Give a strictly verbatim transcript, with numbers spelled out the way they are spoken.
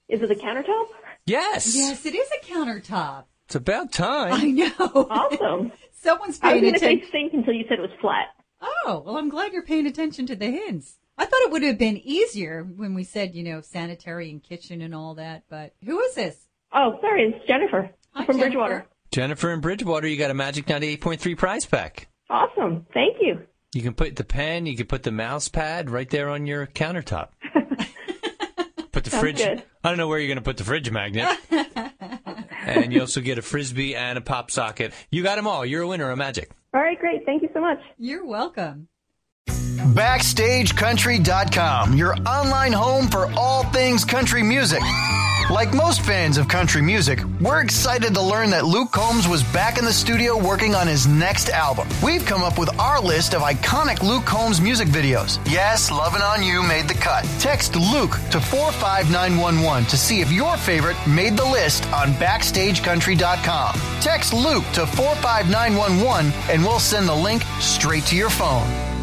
Is it a countertop? Yes. Yes, it is a countertop. It's about time. I know. Awesome. Someone's I was paying going to say attention. sink until you said it was flat. Oh, well, I'm glad you're paying attention to the hints. I thought it would have been easier when we said, you know, sanitary and kitchen and all that, but who is this? Oh, sorry, it's Jennifer Hi, from Jennifer. Bridgewater. Jennifer in Bridgewater, you got a Magic ninety-eight point three prize pack. Awesome. Thank you. You can put the pen, you can put the mouse pad right there on your countertop. Put the Sounds fridge. good. I don't know where you're going to put the fridge magnet. And you also get a Frisbee and a pop socket. You got them all. You're a winner of Magic. All right, great. Thank you so much. You're welcome. Backstage Country dot com, your online home for all things country music. Like most fans of country music, we're excited to learn that Luke Combs was back in the studio working on his next album. We've come up with our list of iconic Luke Combs music videos. Yes, Lovin' On You made the cut. Text Luke to four five nine one one to see if your favorite made the list on Backstage Country dot com. Text Luke to four five nine one one and we'll send the link straight to your phone.